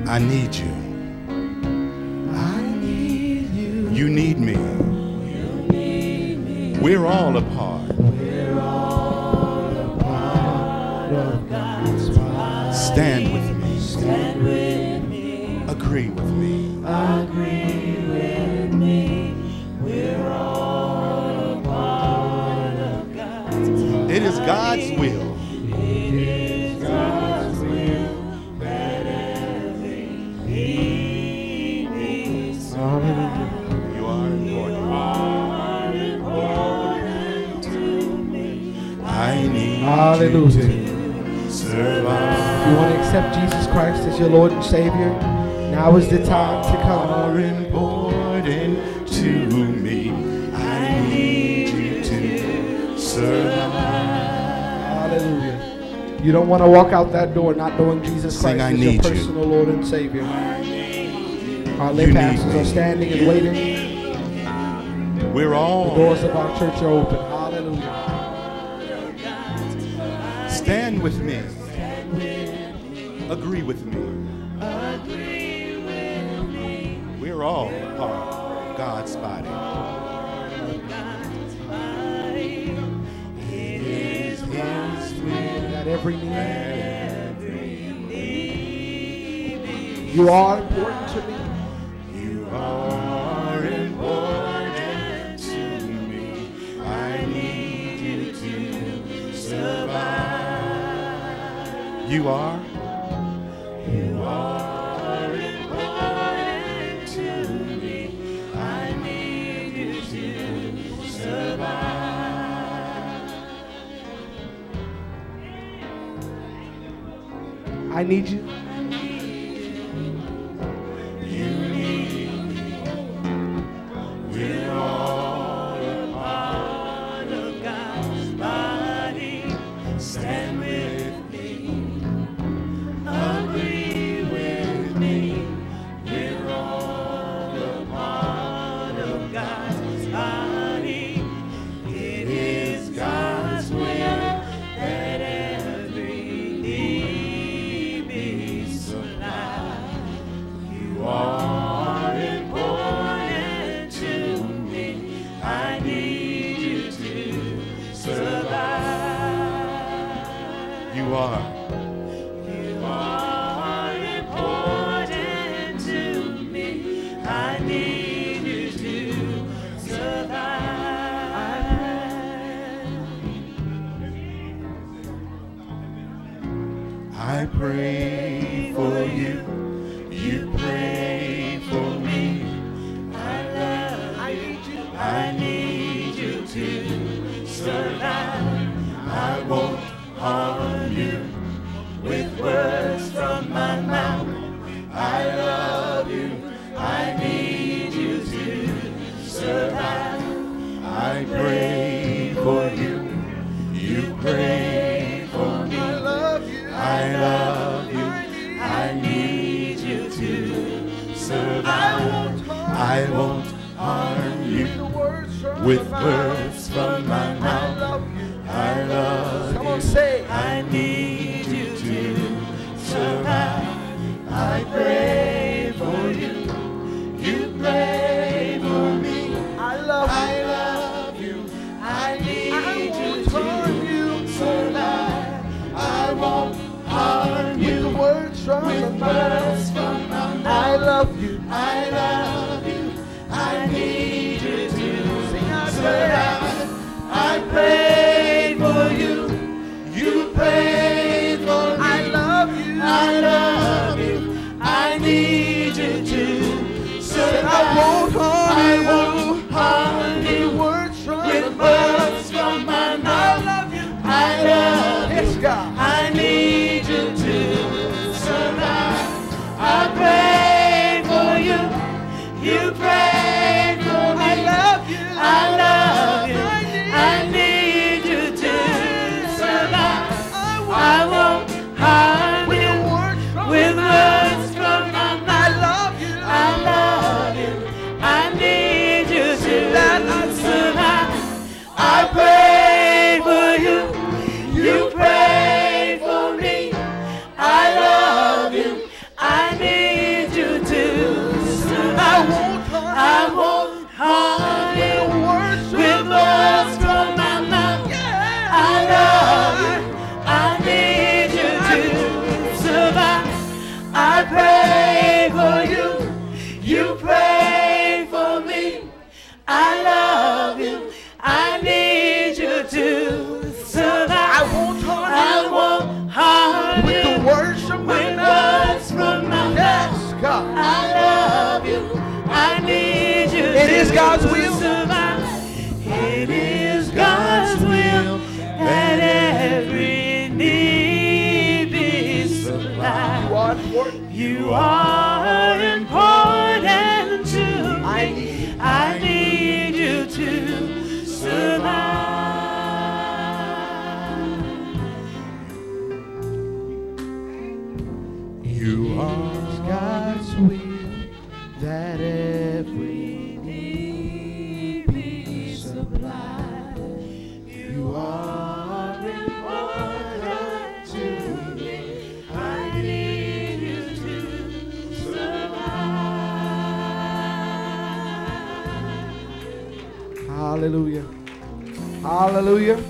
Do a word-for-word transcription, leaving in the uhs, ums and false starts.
I need you. I need you. You need me. You need me. We're all a part. We're all a part of God's body. Stand with me. Stand with me. Agree with me. Agree with me. We're all a part of God's body. It is God's will. It is God's will that every need be supplied. You are important. Important to me. I need Hallelujah. you to survive. You want to accept Jesus Christ as your Lord and Savior? Now is the time to come. Are important to me. I need you to survive. Hallelujah. You don't want to walk out that door not knowing Jesus Sing, Christ I as your need you. personal Lord and Savior. Our lay You pastors need are me. standing and waiting. We're The all. doors of our church are open. Hallelujah. Stand with me. Agree with me. We're all a part of God's body. It is His will That every need. that every need. You are important to me. You are important to me. I need you to survive. You are. You are important to me. I need you to survive. I need you. We're all a part of God's body. Stand with me. Agree with me. We're all a part of God's body. It is God's will that every need be supplied. You are important to me. I need you to survive. You are. You are important to me. I need you to survive. I pray for you. You pray for me. I love you. I need you to survive. I won't harm you with words from my mouth. I love you. I need you to survive. I pray for you. You pray for me. I love you. I love you. I need you to survive. I won't harm you with words from my mouth. I love Come on, you. say. I need you to survive. I pray for you. You pray for me. I love you. I love you. I need I you won't to harm you. survive. I won't harm With you the words from with the mouth. words from my mouth. I love you. I love you. I need you to Sing out survive. I pray for you. You pray for me. I love you. I love you. I need you to survive. I won't harm I you. won't harm With you the words from the with mouth. words from my mouth. I love you. I love Yes, you. God. I need you to survive. I pray for you. You pray for me. I love you. I love you. I I need you to survive. I I won't harm With the you words from with the mouth. words from my I mouth. love you. I love you. I need you to survive. I pray for you. You pray You are important to I me. need, I need you to survive. You are God's will that every need be supplied. You are important to me. I need you to survive. Hallelujah. Hallelujah.